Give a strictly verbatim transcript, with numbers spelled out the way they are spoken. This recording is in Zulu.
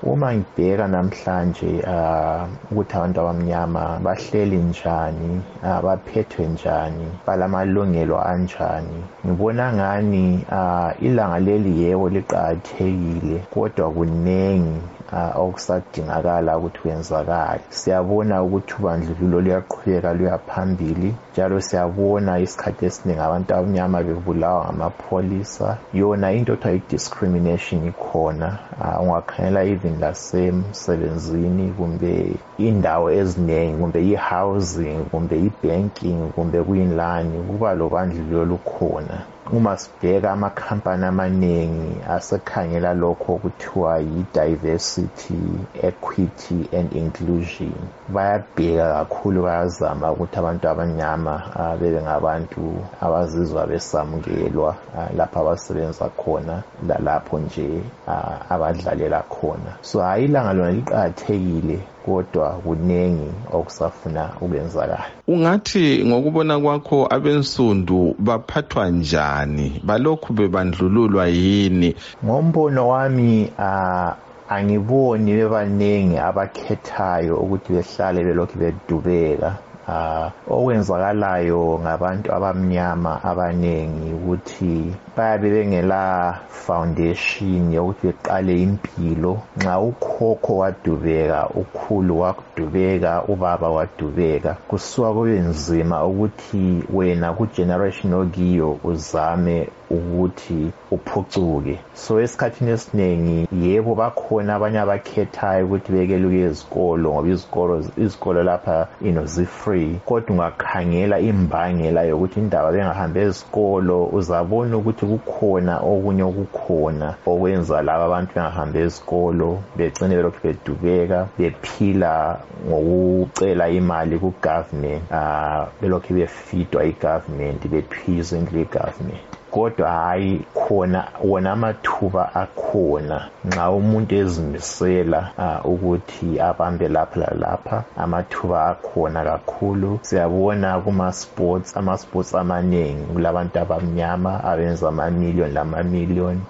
Uma ngibheka namhlanje ukuthi abantu abamnyama bahleli njani, baphethwe njani, balamalungelo anjani, ngibona ngani ilanga leli yebo liqakathekile kodwa kunengi okusadingakala ukuthi kwenzakale. Siyabona ukuthi ubandlululo luyaqhubeka luya phambili, njalo siyabona isikhathi esiningi abantu abamnyama bebulawa ngamapholisa. Yona into ekuthiwa i-discrimination ikhona, ungakhangela even lasemsebenzini kumbe indawo eziningi kumbe i-housing kumbe i-banking kumbe kuyinlani kuba lobandlululo lukhona. Uma sibheka amakhampani amaningi asekhangela lokho okuthiwa yi-diversity, equity and inclusion. Bayabheka kakhulu, bayazama ukuthi abantu abamnyama bebe ngabantu abazizwa besamukelwa lapha abasebenza khona lalapho nje abadlalela khona. So hayi ilanga lona liqakathekile kodwa kunengi okusafuna ukwenzakala. Ungathi ngokubona kwakho abensundu baphathwa njani, balokhu bebandlululwa yini? Ngombono wami angiboni bebanengi abakhethayo ukuthi behlale belokhu bedubeka. Uh, okwenzakalayo ngabantu abamnyama abanengi ukuthi bayabe bengela foundation yokuthi beqale impilo. Nxa ukhokho wadubeka, ukhulu wadubeka, ubaba wadubeka, kusuka kube nzima ukuthi wena ku generation okiyo uzame ukuthi uphucuke. So esikhathini esiningi yebo bakhona abanye abakhethayo ukuthi bekeluke ezikolo ngoba izikolo izikolo lapha you know zi-free, kodwa ungakhangela imbangela yokuthi indaba bengahambe ezikolo uzabona ukuthi kukhona okunye okukhona okwenza laba abantu bengahambe ezikolo begcine belokhu bedubeka bephila ngokucela imali ku government, uh, belokhu befidwa i-government bephiza indlu ye-government. Kodwa hayi khona wona amathuba akhona nxa umuntu ezimisela uh, ukuthi abambe lapha lalapha, amathuba akhona kakhulu. Siyabona kuma sports ama sports amaningi kulabantu abamnyama abenza ama million lama million,